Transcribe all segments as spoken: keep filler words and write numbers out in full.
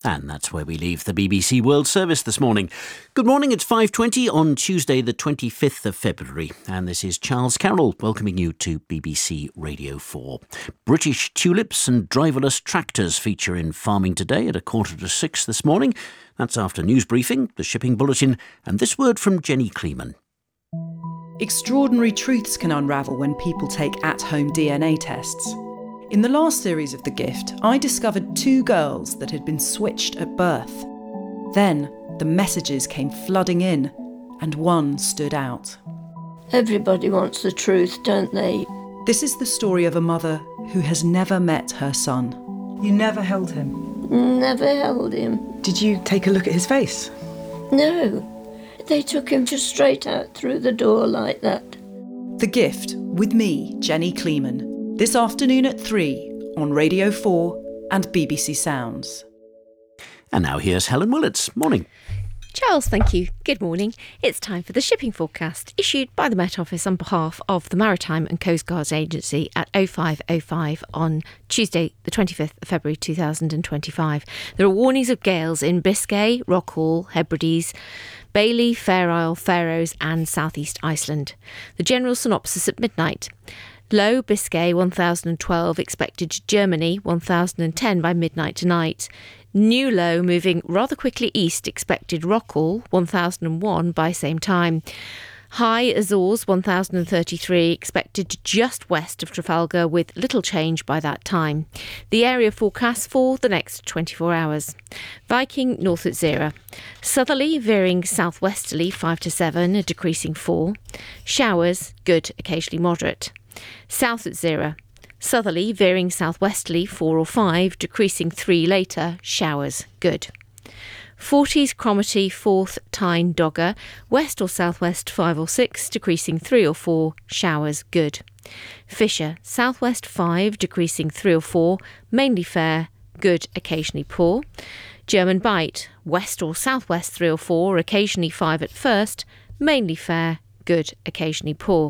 And that's where we leave the B B C World Service this morning. Good morning, it's five twenty on Tuesday the twenty-fifth of February. And this is Charles Carroll welcoming you to B B C Radio four. British tulips and driverless tractors feature in Farming Today at a quarter to six this morning. That's after news briefing, the shipping bulletin, and this word from Jenny Kleeman. Extraordinary truths can unravel when people take at-home D N A tests. In the last series of The Gift, I discovered two girls that had been switched at birth. Then, the messages came flooding in, and one stood out. Everybody wants the truth, don't they? This is the story of a mother who has never met her son. You never held him? Never held him. Did you take a look at his face? No. They took him just straight out through the door like that. The Gift, with me, Jenny Kleeman. This afternoon at three on Radio four and B B C Sounds. And now here's Helen Willets. Morning. Charles, thank you. Good morning. It's time for the shipping forecast issued by the Met Office on behalf of the Maritime and Coast Guards Agency at oh five oh five on Tuesday the twenty-fifth of February two thousand twenty-five. There are warnings of gales in Biscay, Rockall, Hebrides, Bailey, Fair Isle, Faroes and South East Iceland. The general synopsis at midnight. Low Biscay one thousand twelve expected to Germany one thousand ten by midnight tonight. New low moving rather quickly east expected Rockall one thousand one by same time. High Azores one thousand thirty-three expected just west of Trafalgar with little change by that time. The area forecast for the next twenty-four hours. Viking north at zero. Southerly veering southwesterly five to seven, decreasing four. Showers good, occasionally moderate. South at zero. Southerly veering southwesterly four or five, decreasing three later, showers good. forties Cromarty fourth Tyne Dogger, west or southwest five or six, decreasing three or four, showers good. Fisher southwest five, decreasing three or four, mainly fair, good, occasionally poor. German Bight west or southwest three or four, occasionally five at first, mainly fair, good, occasionally poor.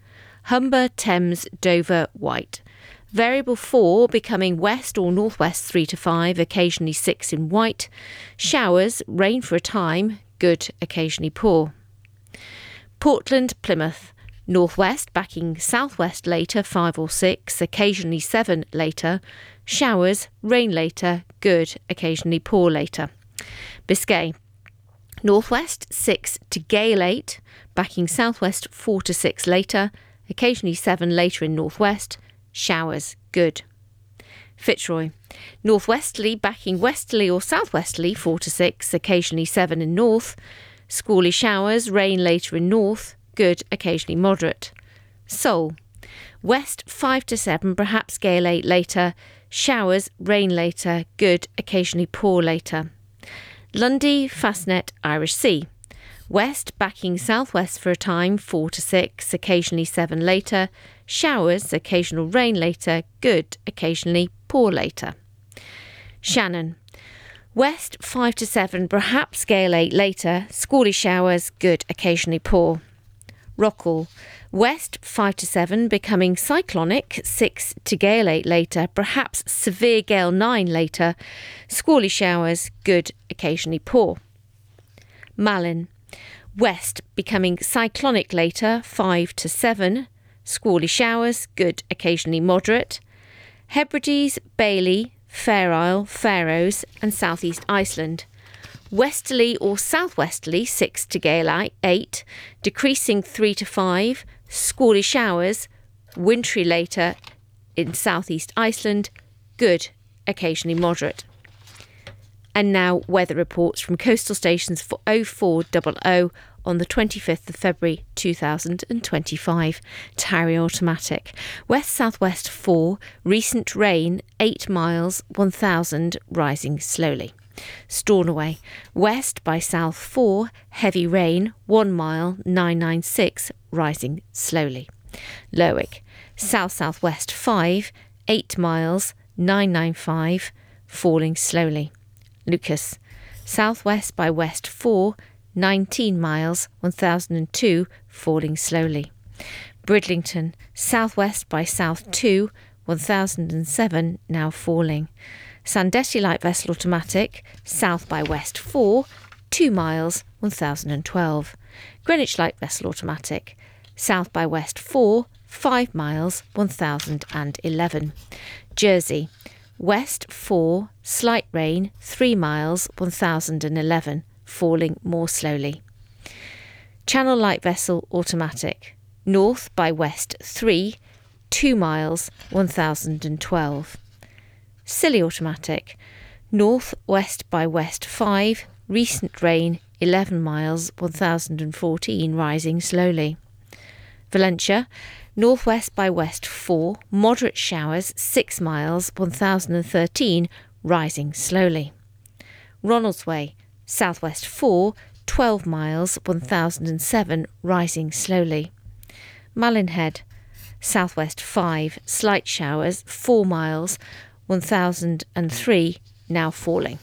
Humber, Thames, Dover, white. Variable four becoming west or northwest three to five, occasionally six in white. Showers, rain for a time, good, occasionally poor. Portland, Plymouth. Northwest backing southwest later five or six, occasionally seven later. Showers, rain later, good, occasionally poor later. Biscay. Northwest six to gale eight, backing southwest four to six later. Occasionally seven later in northwest, showers good. Fitzroy, northwesterly backing westerly or southwesterly four to six, occasionally seven in north. Squally showers, rain later in north, good, occasionally moderate. Seoul, west five to seven, perhaps gale eight later. Showers, rain later, good, occasionally poor later. Lundy, Fastnet, Irish Sea. West backing southwest for a time, four to six, occasionally seven later. Showers, occasional rain later, good, occasionally poor later. Shannon. West five to seven, perhaps gale eight later. Squally showers, good, occasionally poor. Rockall. West five to seven, becoming cyclonic, six to gale eight later, perhaps severe gale nine later. Squally showers, good, occasionally poor. Malin. West becoming cyclonic later, five to seven. Squally showers, good, occasionally moderate. Hebrides, Bailey, Fair Isle, Faroes and South East Iceland. Westerly or southwesterly, six to gale eight. Decreasing three to five. Squally showers, wintry later in South East Iceland, good, occasionally moderate. And now weather reports from coastal stations for oh four hundred on the twenty-fifth of February two thousand twenty-five. Tarry automatic. West-southwest four, recent rain eight miles, one thousand, rising slowly. Stornoway. West by south four, heavy rain one mile, nine ninety-six, rising slowly. Lerwick. South-southwest five, eight miles, nine ninety-five, falling slowly. Lucas. Southwest by west four, nineteen miles, one thousand two, falling slowly. Bridlington. Southwest by south two, one thousand seven, now falling. Sandesi light vessel automatic, south by west four, two miles, one thousand twelve. Greenwich light vessel automatic, south by west four, five miles, one thousand eleven. Jersey, west four, slight rain, three miles, one thousand eleven, falling more slowly. Channel light vessel automatic, north by west three, two miles, one thousand twelve. Scilly automatic, north west by west five, recent rain, eleven miles, one thousand fourteen, rising slowly. Valentia, northwest by west four, moderate showers, six miles, one thousand thirteen, rising slowly. Ronaldsway, southwest four, twelve miles, one thousand seven, rising slowly. Malinhead, southwest five, slight showers, four miles, one thousand three, now falling.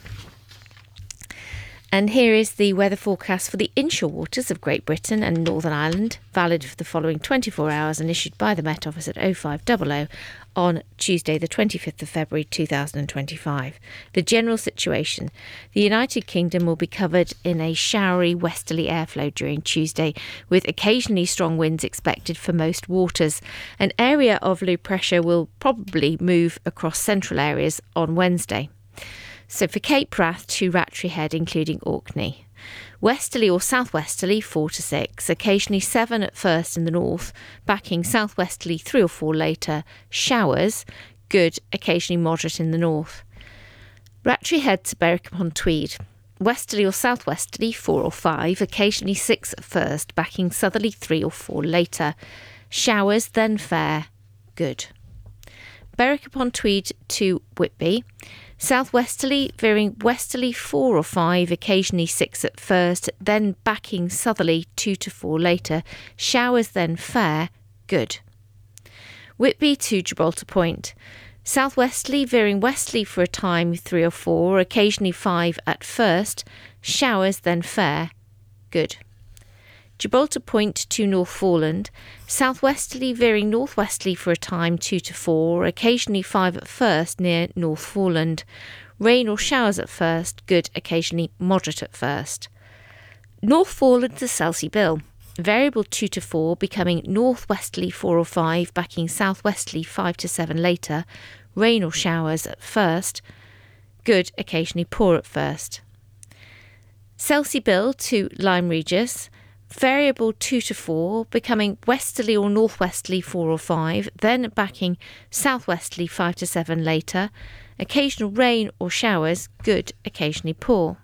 And here is the weather forecast for the inshore waters of Great Britain and Northern Ireland, valid for the following twenty-four hours and issued by the Met Office at oh five hundred on Tuesday the twenty-fifth of February two thousand twenty-five. The general situation: the United Kingdom will be covered in a showery westerly airflow during Tuesday, with occasionally strong winds expected for most waters. An area of low pressure will probably move across central areas on Wednesday. So for Cape Wrath to Rattray Head, including Orkney. Westerly or southwesterly four to six, occasionally seven at first in the north, backing southwesterly three or four later. Showers, good, occasionally moderate in the north. Rattray Head to Berwick-upon-Tweed. Westerly or southwesterly four or five, occasionally six at first, backing southerly three or four later. Showers, then fair, good. Berwick-upon-Tweed to Whitby. Southwesterly, veering westerly four or five, occasionally six at first, then backing southerly two to four later. Showers, then fair, good. Whitby to Gibraltar Point. Southwesterly, veering westerly for a time three or four, occasionally five at first. Showers, then fair, good. Gibraltar Point to North Foreland. Southwesterly, veering northwesterly for a time two to four, occasionally five at first near North Foreland. Rain or showers at first, good, occasionally moderate at first. North Foreland to Selsey Bill. Variable two to four, becoming northwesterly four or five, backing southwesterly five to seven later. Rain or showers at first, good, occasionally poor at first. Selsey Bill to Lyme Regis. Variable two to four, becoming westerly or northwesterly four or five, then backing southwesterly five to seven later. Occasional rain or showers, good, occasionally poor.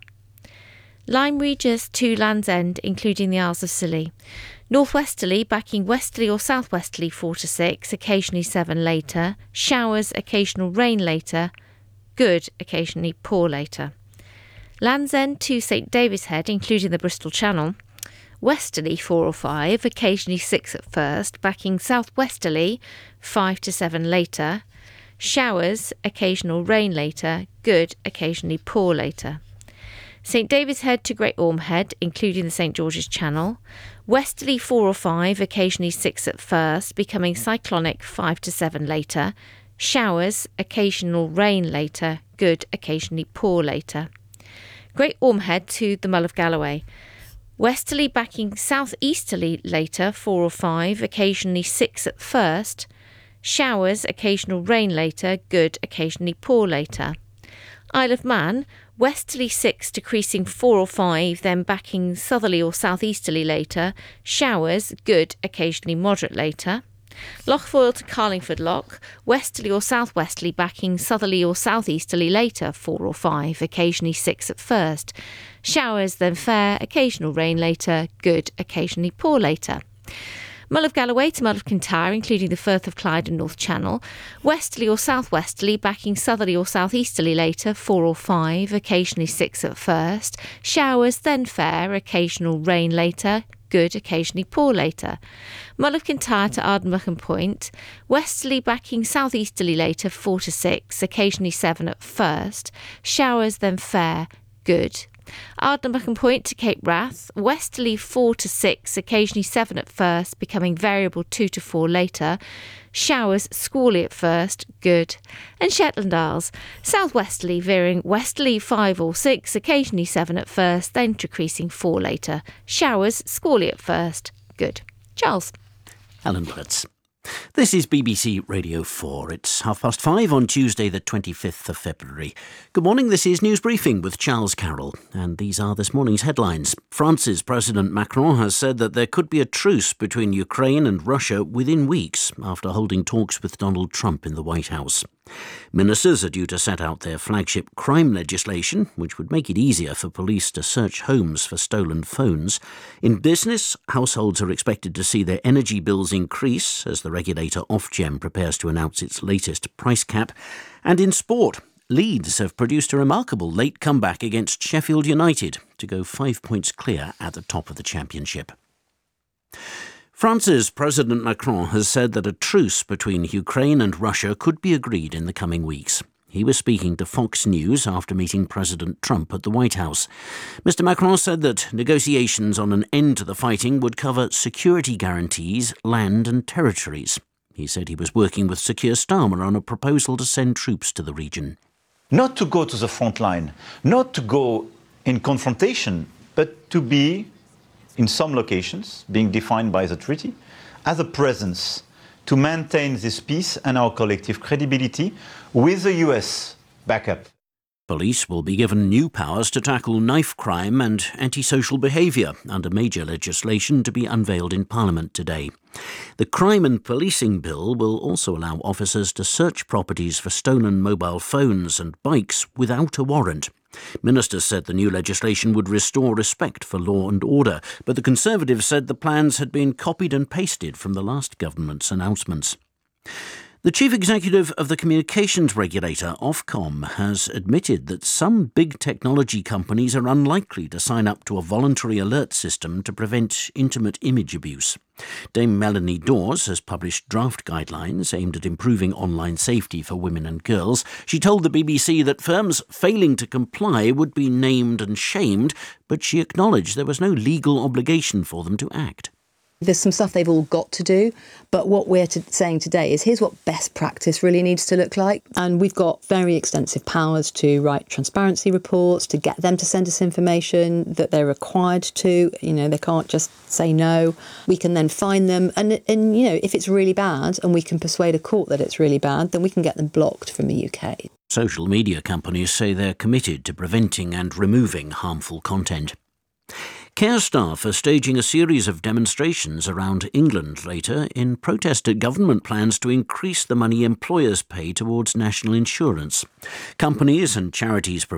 Lyme Regis to Land's End, including the Isles of Scilly. Northwesterly, backing westerly or southwesterly four to six, occasionally seven later. Showers, occasional rain later, good, occasionally poor later. Land's End to St David's Head, including the Bristol Channel. Westerly four or five, occasionally six at first, backing southwesterly five to seven later. Showers, occasional rain later, good, occasionally poor later. St David's Head to Great Orme Head, including the St George's Channel. Westerly four or five, occasionally six at first, becoming cyclonic five to seven later. Showers, occasional rain later, good, occasionally poor later. Great Orme Head to the Mull of Galloway. Westerly backing southeasterly later, four or five, occasionally six at first. Showers, occasional rain later, good, occasionally poor later. Isle of Man, westerly six, decreasing four or five, then backing southerly or southeasterly later. Showers, good, occasionally moderate later. Loch Foyle to Carlingford Loch, westerly or southwesterly, backing southerly or southeasterly later, four or five, occasionally six at first. Showers, then fair, occasional rain later, good, occasionally poor later. Mull of Galloway to Mull of Kintyre, including the Firth of Clyde and North Channel. Westerly or southwesterly, backing southerly or southeasterly later, four or five, occasionally six at first. Showers, then fair, occasional rain later, good, occasionally poor later. Mull of Kintyre to Ardnamurchan Point. Westerly backing southeasterly later, four to six, occasionally seven at first. Showers, then fair, good. Ardnamurchan Point to Cape Wrath, westerly four to six, occasionally seven at first, becoming variable two to four later. Showers squally at first, good. And Shetland Isles, southwesterly veering westerly five or six, occasionally seven at first, then decreasing four later. Showers squally at first, good. Charles. Alan Blitz. This is B B C Radio four. It's half past five on Tuesday the twenty-fifth of February. Good morning, this is News Briefing with Charles Carroll. And these are this morning's headlines. France's President Macron has said that there could be a truce between Ukraine and Russia within weeks after holding talks with Donald Trump in the White House. Ministers are due to set out their flagship crime legislation, which would make it easier for police to search homes for stolen phones. In business, households are expected to see their energy bills increase as the regulator Ofgem prepares to announce its latest price cap. And in sport, Leeds have produced a remarkable late comeback against Sheffield United to go five points clear at the top of the championship. France's President Macron has said that a truce between Ukraine and Russia could be agreed in the coming weeks. He was speaking to Fox News after meeting President Trump at the White House. Mister Macron said that negotiations on an end to the fighting would cover security guarantees, land and territories. He said he was working with Sir Keir Starmer on a proposal to send troops to the region. Not to go to the front line, not to go in confrontation, but to be, in some locations, being defined by the treaty, as a presence to maintain this peace and our collective credibility with the U S backup. Police will be given new powers to tackle knife crime and antisocial behaviour under major legislation to be unveiled in Parliament today. The Crime and Policing Bill will also allow officers to search properties for stolen mobile phones and bikes without a warrant. Ministers said the new legislation would restore respect for law and order, but the Conservatives said the plans had been copied and pasted from the last government's announcements. The chief executive of the communications regulator, Ofcom, has admitted that some big technology companies are unlikely to sign up to a voluntary alert system to prevent intimate image abuse. Dame Melanie Dawes has published draft guidelines aimed at improving online safety for women and girls. She told the B B C that firms failing to comply would be named and shamed, but she acknowledged there was no legal obligation for them to act. There's some stuff they've all got to do, but what we're to saying today is here's what best practice really needs to look like. And we've got very extensive powers to write transparency reports, to get them to send us information that they're required to. You know, they can't just say no. We can then fine them. And, and you know, if it's really bad and we can persuade a court that it's really bad, then we can get them blocked from the U K. Social media companies say they're committed to preventing and removing harmful content. Care staff are staging a series of demonstrations around England later in protest at government plans to increase the money employers pay towards national insurance. Companies and charities